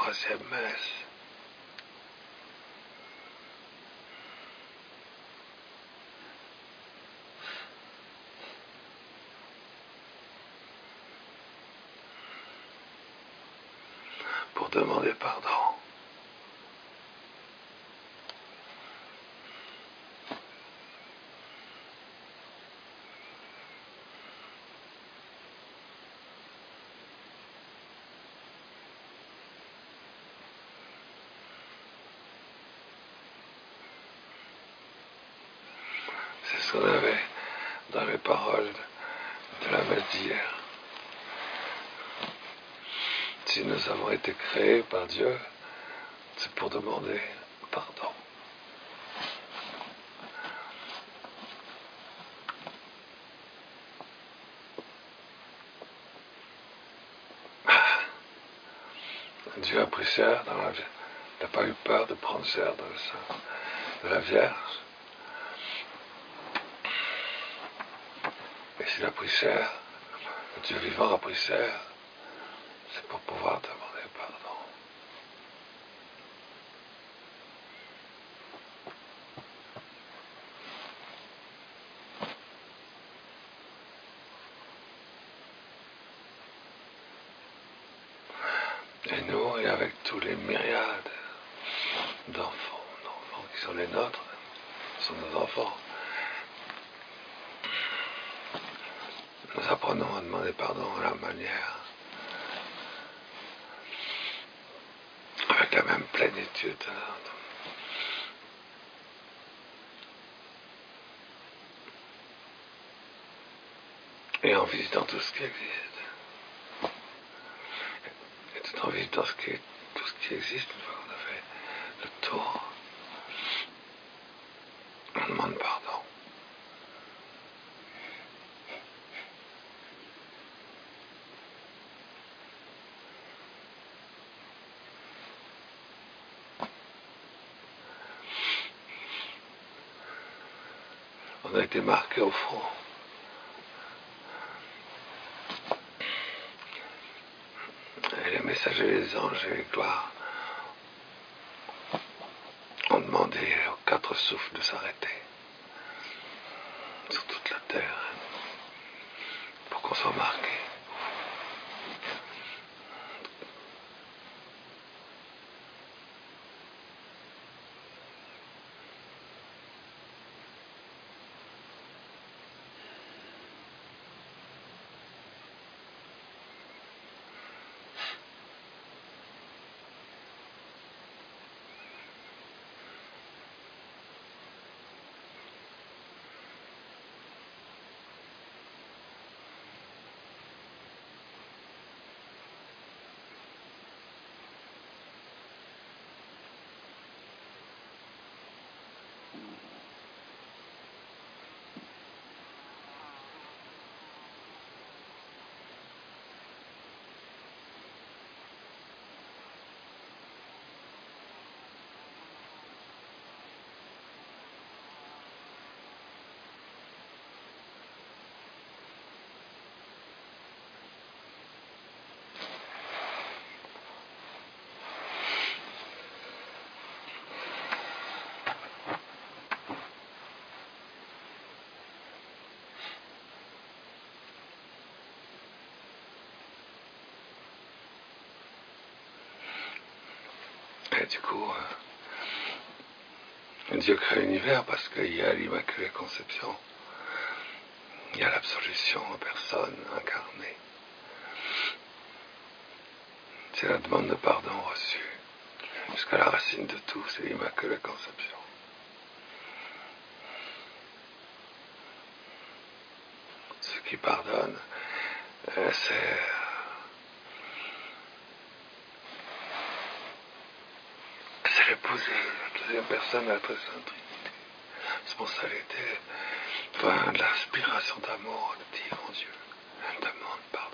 troisième messe. Pour demander pardon. C'est ce qu'on avait dans les paroles de la messe d'hier. Si nous avons été créés par Dieu, c'est pour demander pardon. Dieu a pris chair dans la vie. Il n'a pas eu peur de prendre chair dans le sein de la Vierge. Et s'il a pris chair, Dieu vivant a pris chair, c'est pour pouvoir demander pardon. Et nous, et avec tous les myriades d'enfants qui sont les nôtres, qui sont nos enfants, nous apprenons à demander pardon à la manière, avec la même plénitude. Et en visitant tout ce qui existe. Et tout en visitant tout ce qui existe, une fois qu'on a fait le tour, on demande pardon. On a été marqué au front. Et les messagers, les anges et les gloires ont demandé aux quatre souffles de s'arrêter sur toute la terre pour qu'on soit marqué. Et du coup, Dieu crée l'univers parce qu'il y a l'Immaculée Conception. Il y a l'absolution en personne incarnée. C'est la demande de pardon reçue. Jusqu'à la racine de tout, c'est l'Immaculée Conception. Ce qui pardonne, c'est l'épousée, la deuxième personne de la très sainte Trinité. Spontanéité, enfin, l'aspiration d'amour, de dire en Dieu, elle demande pardon.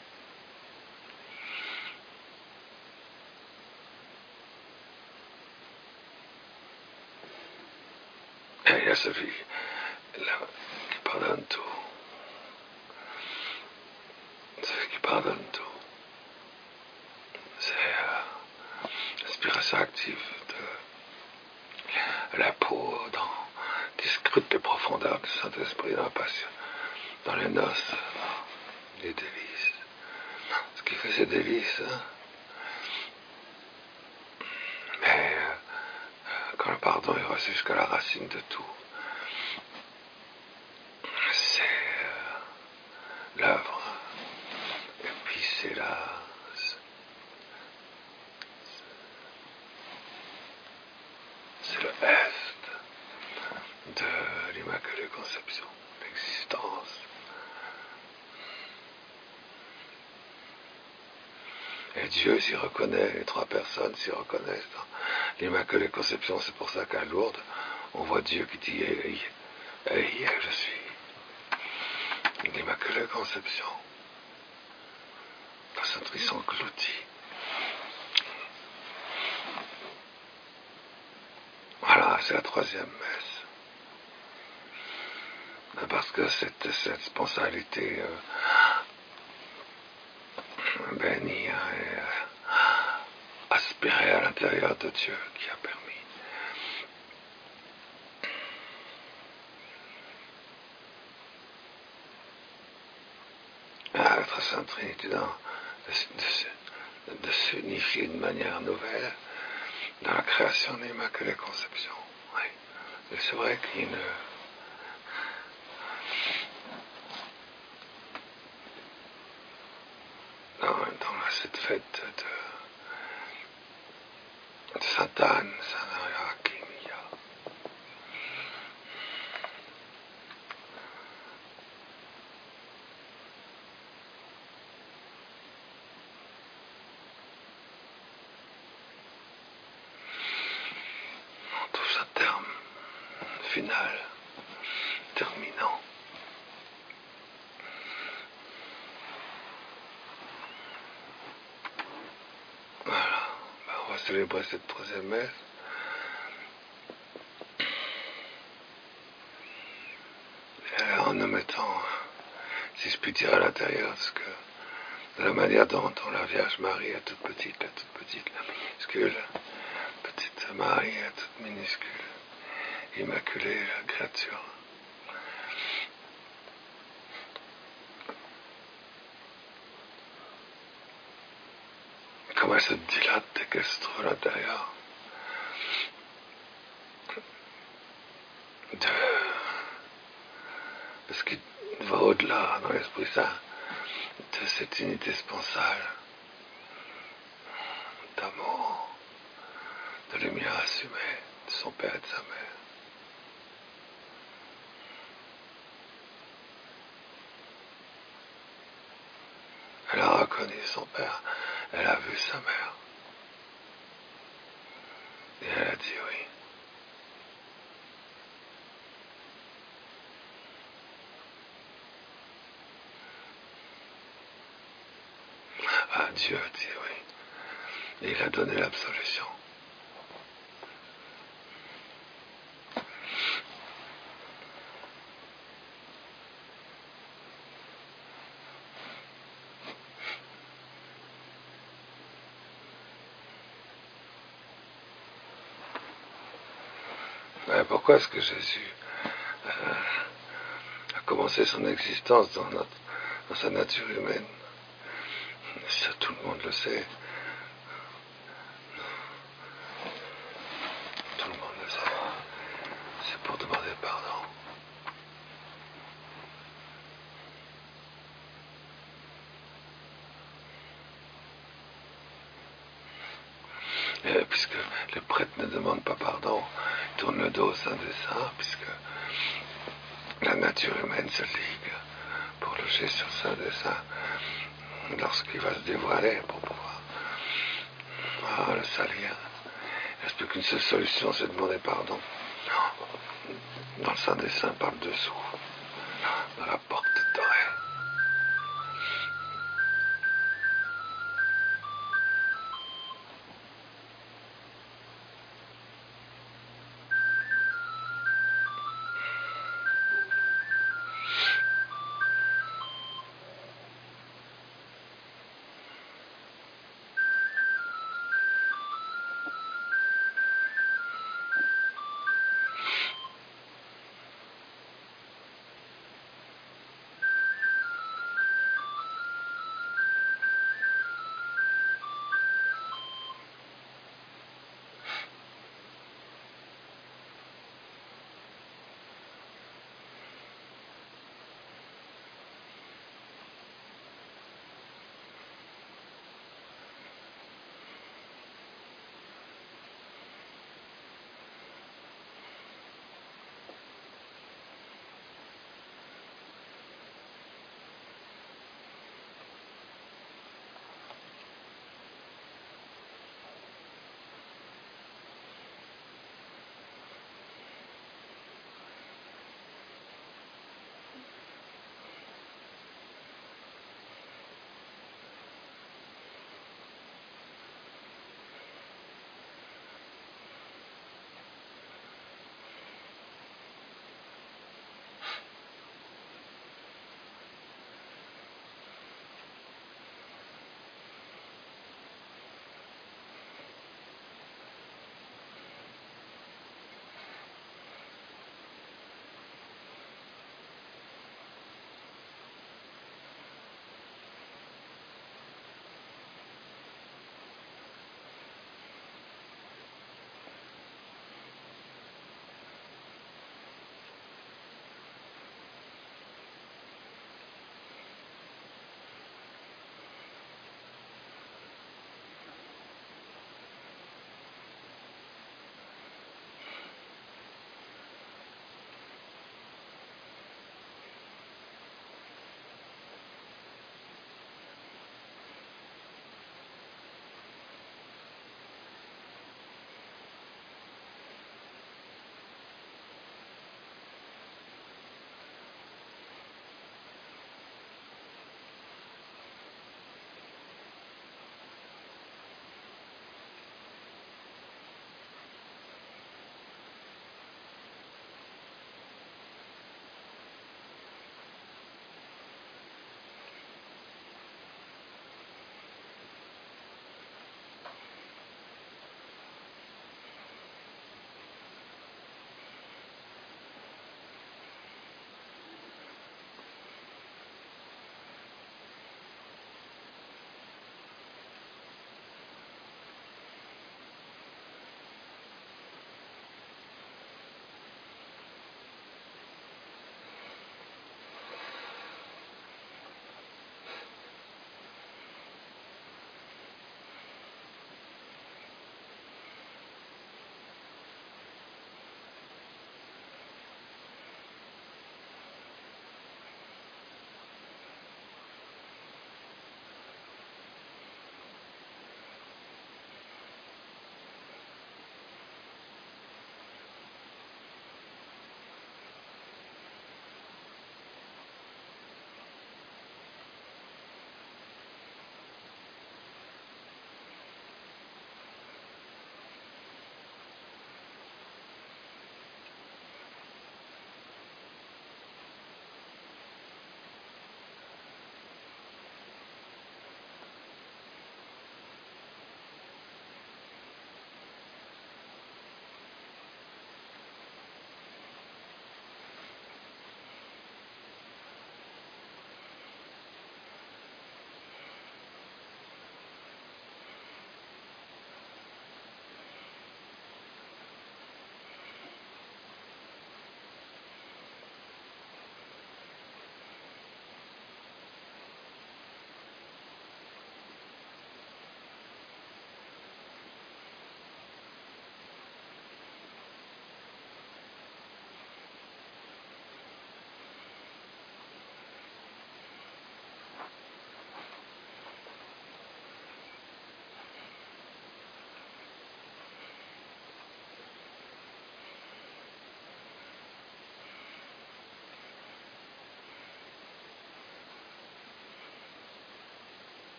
Et il y a celui qui pardonne tout. Celui qui pardonne tout. C'est ça active la peau, qui scrute les profondeurs du Saint-Esprit dans la passion, dans les noces, les délices. Ce qui fait ces délices, hein. Mais quand le pardon est reçu jusqu'à la racine de tout, c'est l'œuvre, et puis c'est le est de l'Immaculée Conception, l'existence. Et Dieu s'y reconnaît, les trois personnes s'y reconnaissent dans l'Immaculée Conception. C'est pour ça qu'à Lourdes, on voit Dieu qui dit Hey, je suis. L'Immaculée Conception. La Sainte-Trinité s'engloutit. Voilà, c'est la troisième messe. Parce que cette spontanéité bénie et aspirée à l'intérieur de Dieu qui a permis à notre Sainte Trinité de s'unifier de manière nouvelle dans la création de l'Immaculée Conception. Oui. Et c'est vrai qu'il y a dans cette fête de Sainte Anne, Saint Joachim, il y a tout ce terme final, terminant. Voilà, on va célébrer cette troisième messe. En nous mettant, si je puis dire, à l'intérieur, de la manière dont la Vierge Marie est toute petite, la minuscule, petite Marie, la toute minuscule, immaculée, la créature. Comment elle se dilate dès qu'elle se trouve à l'intérieur de ce qui va au-delà dans l'Esprit Saint, de cette unité sponsale, d'amour, de lumière assumée de son Père et de sa Mère. Elle a reconnu son Père, elle a vu sa Mère. Et elle a dit oui. Ah, Dieu a dit oui. Et il a donné l'absolution. Pourquoi est-ce que Jésus a commencé son existence dans sa nature humaine? Ça, tout le monde le sait. Tout le monde le sait. C'est pour demander pardon. Et puisque les prêtres ne demandent pas pardon, ils tournent le dos au Saint des Saints, puisque la nature humaine se ligue pour loger sur le Saint des Saints lorsqu'il va se dévoiler pour pouvoir le salir. Il ne reste plus qu'une seule solution, c'est de demander pardon. Dans le Saint des Saints, par le dessous, dans la porte dorée.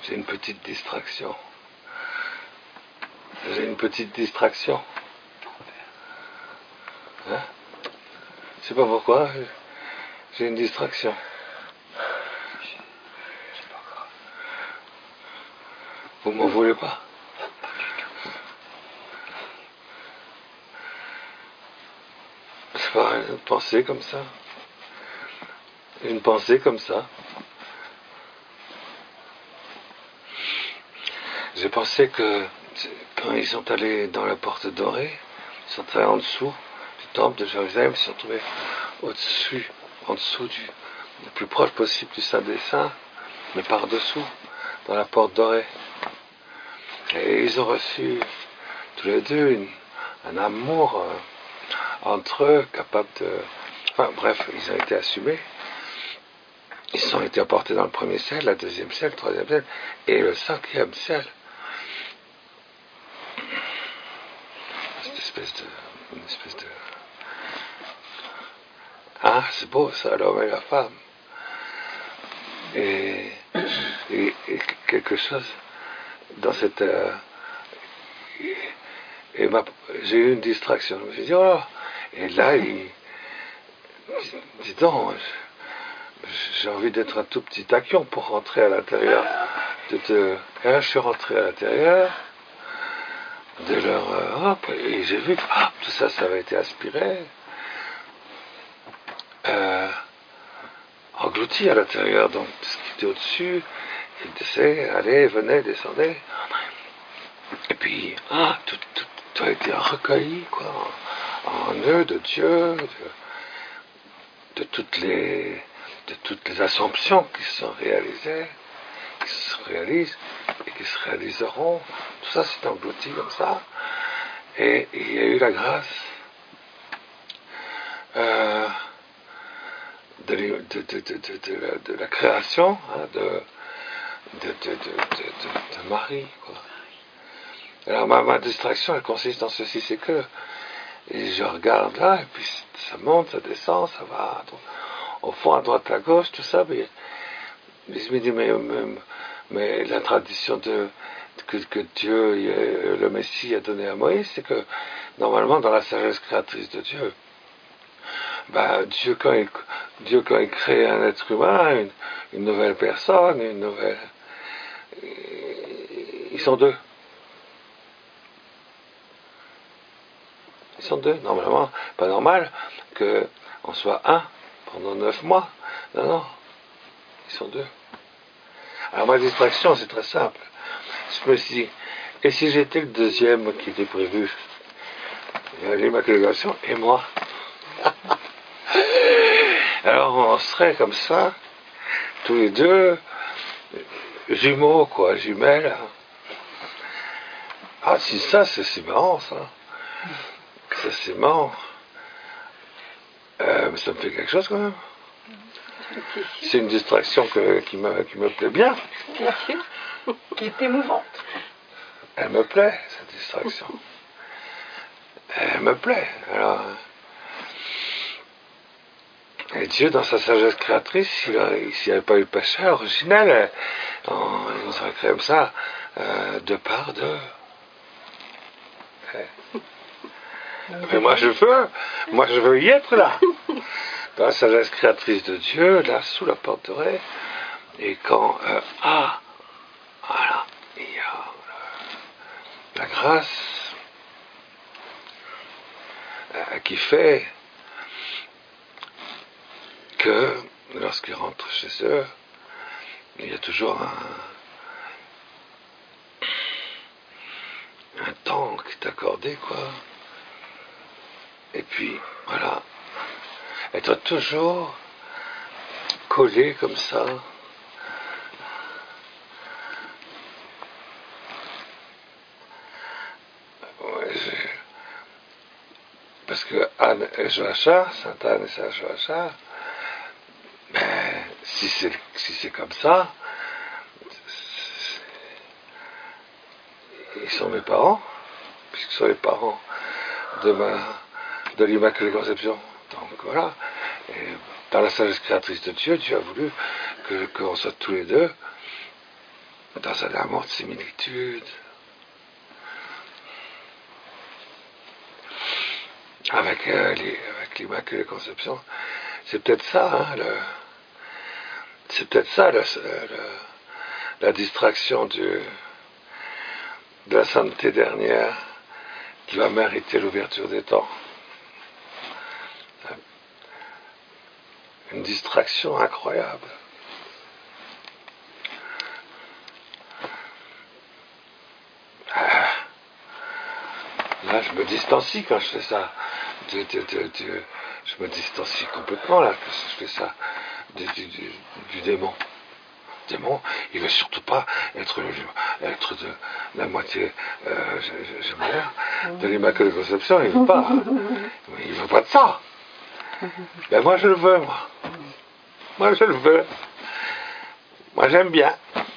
J'ai une petite distraction. J'ai une petite distraction. Hein? Je sais pas pourquoi, j'ai une distraction. Vous m'en voulez pas? C'est pas une pensée comme ça. Une pensée comme ça. J'ai pensé que quand ils sont allés dans la porte dorée, ils sont allés en dessous du temple de Jérusalem, ils se sont trouvés au-dessus, en dessous le plus proche possible du Saint des Saints, mais par-dessous, dans la porte dorée. Et ils ont reçu tous les deux un amour entre eux, capable de... Enfin bref, ils ont été assumés. Ils ont été apportés dans le premier ciel, le deuxième ciel, le troisième ciel, et le cinquième ciel. Une espèce de... Ah, c'est beau ça, l'homme et la femme. Et quelque chose dans cette... j'ai eu une distraction. Je me suis dit, oh, et là, dis donc, j'ai envie d'être un tout petit tachyon pour rentrer à l'intérieur. Et là, je suis rentré à l'intérieur de leur... et j'ai vu que tout ça, ça avait été aspiré, englouti à l'intérieur. Donc, ce qui était au-dessus, il descendait, allait, venait, descendait. Et puis, tout a été recueilli, quoi, en eux de Dieu, de toutes les assomptions qui se sont réalisées, qui se réalisent et qui se réaliseront. Tout ça s'est englouti comme ça. Et il y a eu la grâce de la création, hein, de Marie, quoi. Alors ma distraction, elle consiste en ceci, c'est que je regarde là, et puis ça monte, ça descend, ça va au fond, à droite, à gauche, tout ça, mais je me dis, mais la tradition que Dieu, le Messie, a donnée à Moïse, c'est que normalement, dans la sagesse créatrice de Dieu, Dieu, quand il crée un être humain, une nouvelle personne, ils sont deux. Ils sont deux, normalement. Pas normal qu'on soit un pendant 9 mois. Non, ils sont deux. Alors ma distraction, c'est très simple. Je me suis dit, et si j'étais le deuxième qui était prévu, l'Immaculée Conception et moi? Alors on serait comme ça, tous les deux, jumeaux, quoi, jumelles. Ah, si ça, c'est marrant, ça. Ça, c'est marrant. Ça me fait quelque chose, quand même. C'est une distraction qui me plaît bien. Qui est émouvante. Elle me plaît, cette distraction. Elle me plaît. Alors, et Dieu, dans sa sagesse créatrice, s'il n'y avait pas eu le péché originel, il nous aurait créé comme ça, de part de... Mais moi je veux y être là, dans la sagesse créatrice de Dieu, là sous la porte dorée, et quand voilà, il y a la grâce qui fait que lorsqu'ils rentrent chez eux, il y a toujours un temps qui est accordé, quoi. Et puis, voilà, être toujours collé comme ça. Parce que Anne et Joachim, Sainte Anne et Saint Joachim, si c'est comme ça, ils sont mes parents, puisqu'ils sont les parents de l'Immaculée Conception. Donc voilà. Et dans la sagesse créatrice de Dieu, Dieu a voulu qu'on soit tous les deux dans un amour de similitude, avec l'Immaculée Conception. C'est peut-être ça, hein, c'est peut-être ça la distraction de la sainteté dernière qui va mériter l'ouverture des temps. Une distraction incroyable. Là, je me distancie quand je fais ça. Je me distancie complètement là, quand je fais ça du démon. Le démon, il veut surtout pas être de la moitié gémellaire de l'Immaculée Conception, il veut pas. Il veut pas de ça. Ben moi je le veux, moi. Moi je le veux. Moi j'aime bien.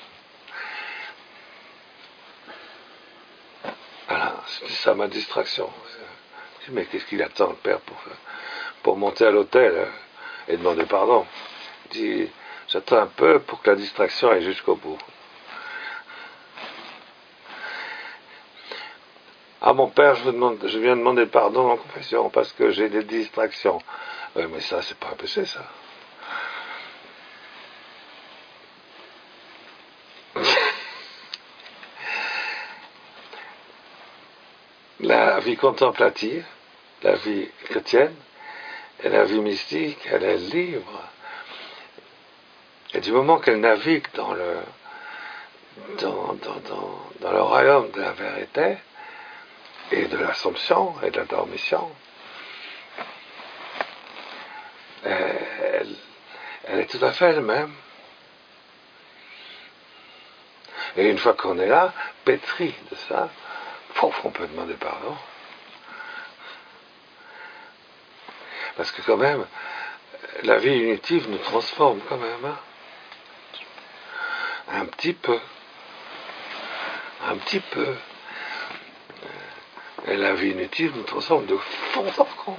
Voilà, c'est ça ma distraction. Je dis, mais qu'est-ce qu'il attend le père pour monter à l'hôtel et demander pardon? Il dit, j'attends un peu pour que la distraction aille jusqu'au bout. Ah mon père, je viens demander pardon en confession parce que j'ai des distractions. Oui, mais ça, c'est pas un péché, ça. La vie contemplative, la vie chrétienne, et la vie mystique, elle est libre. Et du moment qu'elle navigue dans le royaume de la vérité, et de l'Assomption, et de la dormition, elle est tout à fait elle-même. Et une fois qu'on est là, pétri de ça, on peut demander pardon. Parce que quand même, la vie unitive nous transforme quand même, hein. Un petit peu. Et la vie unitive nous transforme de fond en comble.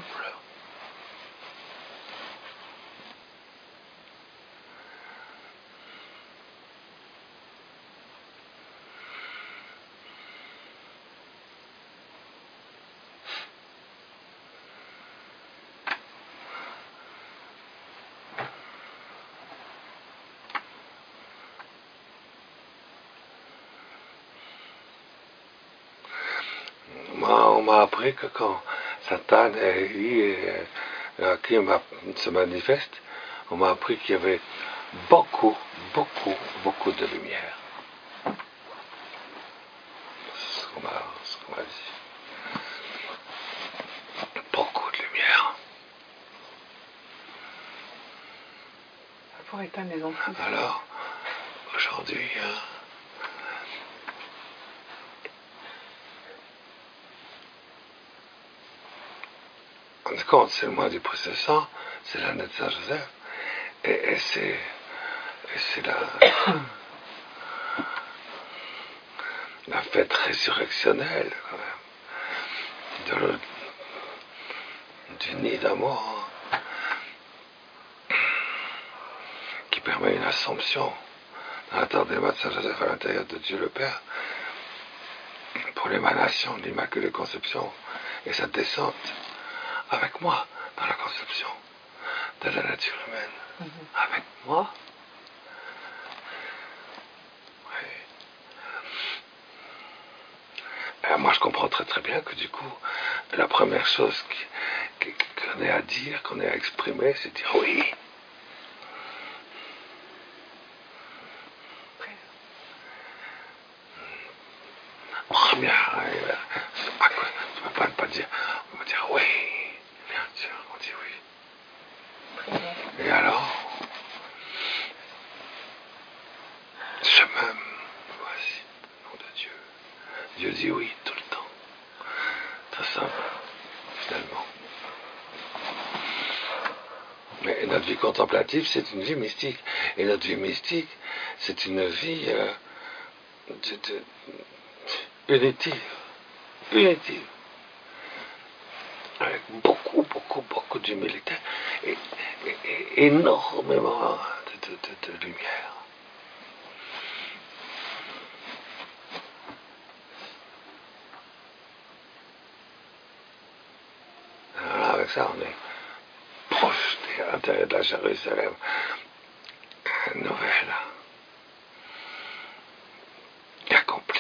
On m'a appris que quand Satan qui se manifeste, on m'a appris qu'il y avait beaucoup de lumière. C'est ce qu'on m'a dit. Beaucoup de lumière. Pour éteindre les ampoules. Alors, aujourd'hui, on se compte, c'est le mois du Précieux Sang, c'est l'année de Saint-Joseph, et c'est la fête résurrectionnelle, quand même, du nid d'amour, qui permet une assomption dans la tardéma de Saint-Joseph à l'intérieur de Dieu le Père, pour l'émanation de l'Immaculée Conception, et sa descente avec moi dans la conception de la nature humaine. Avec moi. Oui. Et moi je comprends très bien que du coup, la première chose qu'on ait à dire, qu'on ait à exprimer, c'est dire oui. Première, tu ne peux pas dire, on va dire oui. Bien sûr, on dit oui. Et alors, je m'aime, voici, nom de Dieu. Dieu dit oui tout le temps. Très simple, finalement. Mais notre vie contemplative, c'est une vie mystique. Et notre vie mystique, c'est une vie unitive. Avec beaucoup d'humilité et énormément de lumière. ça, on est projeté à l'intérieur de la Jérusalem nouvelle, accomplie.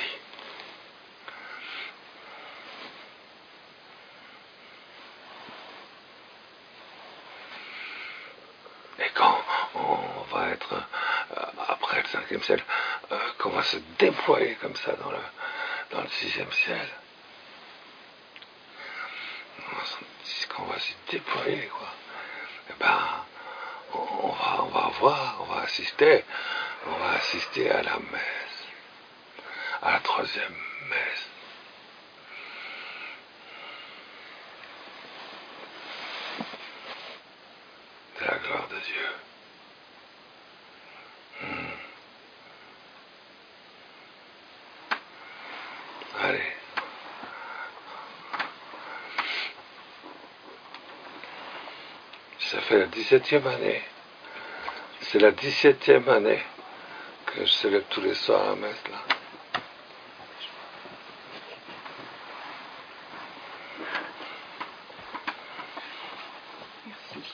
Et quand on va être, après le 5e ciel, qu'on va se déployer comme ça dans le 6e ciel, qu'on va s'y déployer, quoi, et ben, on va voir, on va assister à la messe, à la 3e messe. De la gloire de Dieu. Allez. Ça fait la 17e année. C'est la 17e année que je célèbre tous les soirs à la messe, là. Merci.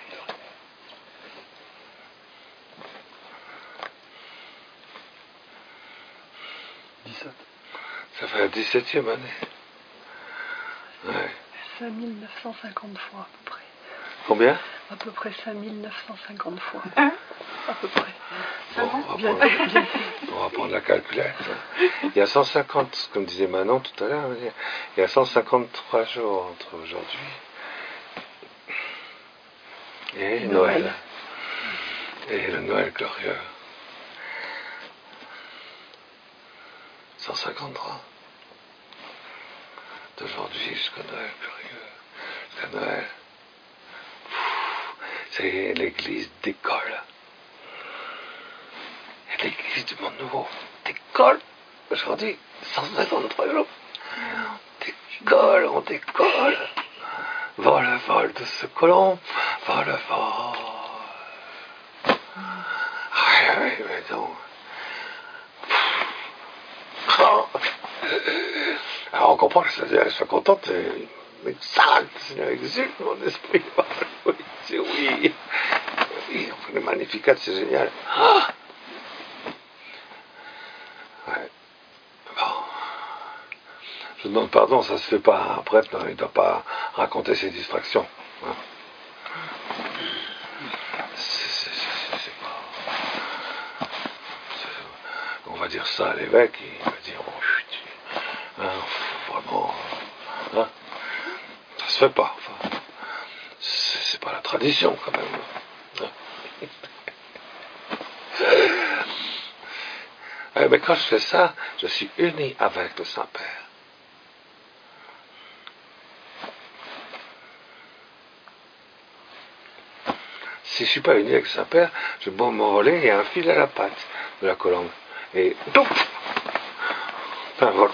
Ça fait la 17e année. Ouais. 5950 fois à peu près. Combien? À peu près 5950 fois. À peu près. Bon, on va prendre la calculette. Il y a 150, comme disait Manon tout à l'heure, il y a 153 jours entre aujourd'hui et Noël. Et le Noël glorieux. 153. D'aujourd'hui jusqu'au Noël glorieux. Jusqu'à Noël. C'est l'église d'école. L'église du monde nouveau. D'école. Aujourd'hui, 153 jours. D'école, on décolle. Vol le vol de ce colon. Vol le vol. Oui, mais donc. Alors on comprend que je sois contente, mais ça, Seigneur exulte mon esprit. Oui, c'est oui. Oui, on fait le Magnificat, c'est génial. Ah, ouais. Bon. Je demande pardon, ça se fait pas. Un prêtre, il ne doit pas raconter ses distractions. Hein. C'est pas. On va dire ça à l'évêque, il va dire oh, chut, hein, vraiment. Hein, ça se fait pas. Enfin, c'est pas la tradition quand même. Hein. Mais quand je fais ça, je suis uni avec le Saint-Père. Si je ne suis pas uni avec le Saint-Père, je vais m'envoler, il y a un fil à la patte de la colombe. Et donc, un vol.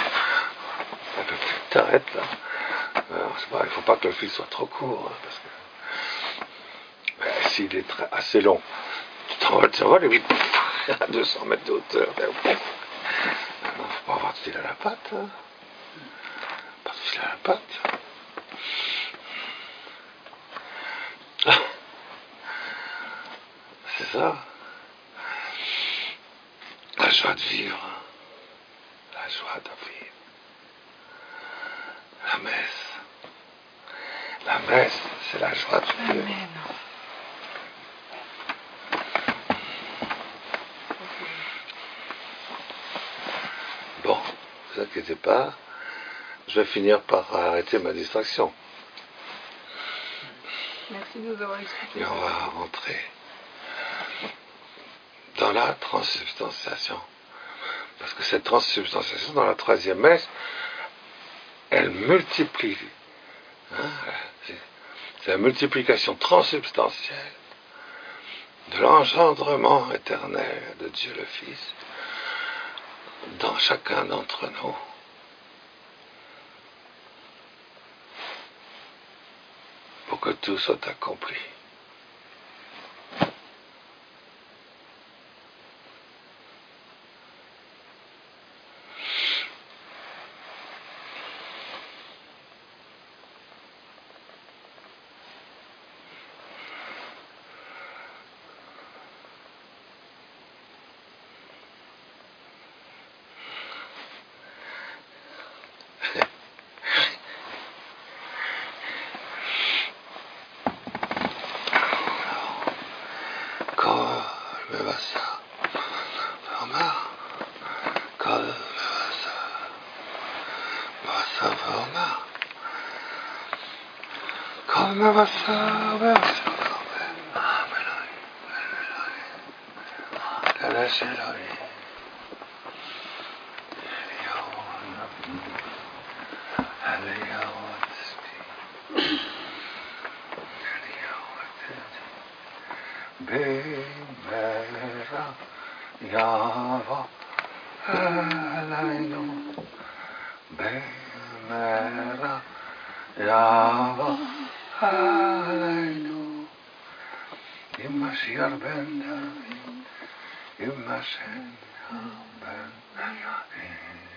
T'arrêtes là. Alors, il ne faut pas que le fil soit trop court, hein, parce que s'il est assez long, tu t'envoles et puis à 200 mètres de hauteur. Il ne faut pas avoir de fil à la patte. Hein. Pas de fil à la patte. C'est ça. La joie de vivre. La joie de vivre. La messe. La messe, c'est la joie de vivre. Amen. Bon, ne vous inquiétez pas, je vais finir par arrêter ma distraction. Merci de nous avoir expliqué. Et on va rentrer dans la transsubstantiation. Parce que cette transsubstantiation, dans la 3e messe, elle multiplie. Hein, c'est la multiplication transsubstantielle de l'engendrement éternel de Dieu le Fils dans chacun d'entre nous. Pour que tout soit accompli. ועשה, ואומר, כל ועשה ואומר, כל מבשר ועשה ואומר, אלוהים, דרש אלוהים, אליהו הצבי, במהרה יבוא אלינו, במהרה יבוא עלינו, עם משיח בן דוד, עם השם בן דוד.